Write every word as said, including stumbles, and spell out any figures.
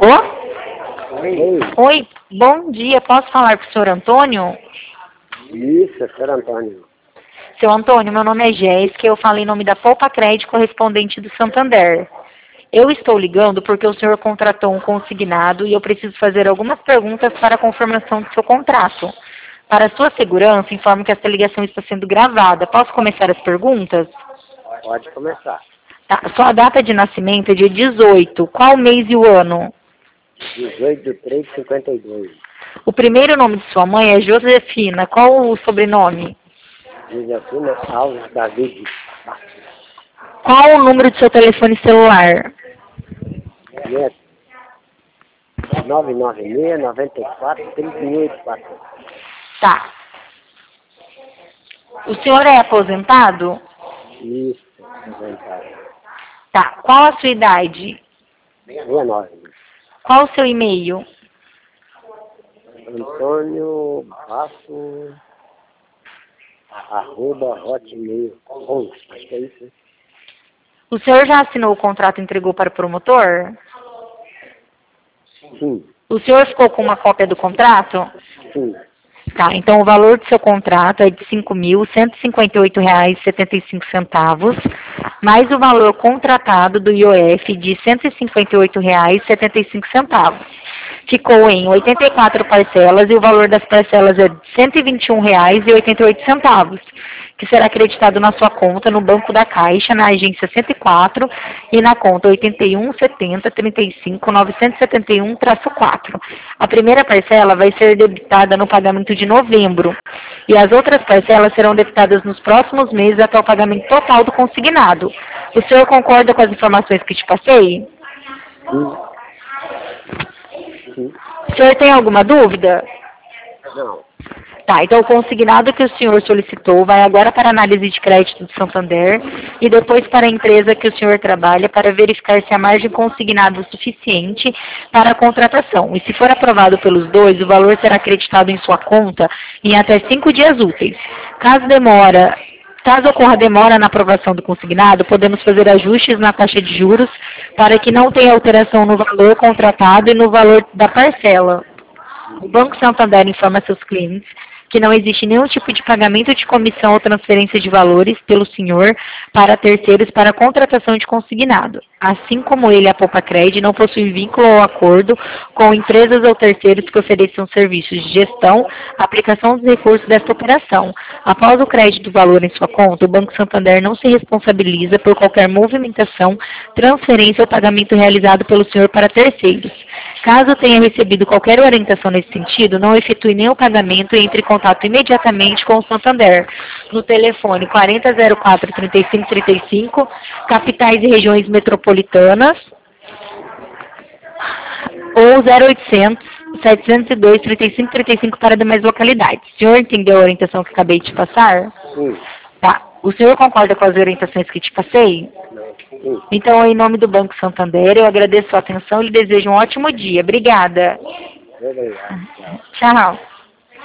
Ô? Oi. Oi, bom dia. Posso falar com o senhor Antônio? Isso, senhor Antônio. Seu Antônio, meu nome é Jéssica, eu falo em nome da Poupa Crédito, correspondente do Santander. Eu estou ligando porque o senhor contratou um consignado e eu preciso fazer algumas perguntas para a confirmação do seu contrato. Para sua segurança, informo que esta ligação está sendo gravada. Posso começar as perguntas? Pode começar. Tá. Sua data de nascimento é dia dezoito. Qual mês e o ano? dezoito de três de cinquenta e dois. O primeiro nome de sua mãe é Josefina. Qual o sobrenome? Josefina Alves David. Qual o número do seu telefone celular? Neto. nove nove seis, nove quatro, três um oito quatro. Tá. O senhor é aposentado? Isso, aposentado. Tá. Qual a sua idade? sessenta e nove. Qual o seu e-mail? Antônio Basso, arroba hotmail. Bom, acho que é isso. O senhor já assinou o contrato e entregou para o promotor? Sim, O senhor ficou com uma cópia do contrato? sim. Tá, então o valor do seu contrato é de cinco mil cento e cinquenta e oito reais e setenta e cinco centavos, mais o valor contratado do I O F de cento e cinquenta e oito reais e setenta e cinco centavos. Ficou em oitenta e quatro parcelas e o valor das parcelas é de cento e vinte e um reais e oitenta e oito centavos, que será acreditado na sua conta no Banco da Caixa, na agência cento e quatro e na conta oitenta e um, setenta, trinta e cinco, novecentos e setenta e um, quatro. A primeira parcela vai ser debitada no pagamento de novembro e as outras parcelas serão debitadas nos próximos meses até o pagamento total do consignado. O senhor concorda com as informações que te passei? Sim. Sim. O senhor tem alguma dúvida? Não. Tá, então o consignado que o senhor solicitou vai agora para a análise de crédito do Santander e depois para a empresa que o senhor trabalha para verificar se a margem consignada é suficiente para a contratação. E se for aprovado pelos dois, o valor será acreditado em sua conta em até cinco dias úteis. Caso demora, caso ocorra demora na aprovação do consignado, podemos fazer ajustes na taxa de juros para que não tenha alteração no valor contratado e no valor da parcela. O Banco Santander informa seus clientes que não existe nenhum tipo de pagamento de comissão ou transferência de valores pelo senhor para terceiros para a contratação de consignado. Assim como ele, a Poupa Crédito, não possui vínculo ou acordo com empresas ou terceiros que ofereçam serviços de gestão, aplicação dos recursos desta operação. Após o crédito do valor em sua conta, o Banco Santander não se responsabiliza por qualquer movimentação, transferência ou pagamento realizado pelo senhor para terceiros. Caso tenha recebido qualquer orientação nesse sentido, não efetue nenhum pagamento e entre em contato imediatamente com o Santander no telefone quarenta zero quatro, trinta e cinco trinta e cinco, capitais e regiões metropolitanas, ou zero oitocentos, setecentos e dois, trinta e cinco trinta e cinco para demais localidades. O senhor entendeu a orientação que acabei de te passar? Sim. Tá. O senhor concorda com as orientações que te passei? Sim. Então, em nome do Banco Santander, eu agradeço a sua atenção e lhe desejo um ótimo dia. Obrigada. Obrigado. Tchau.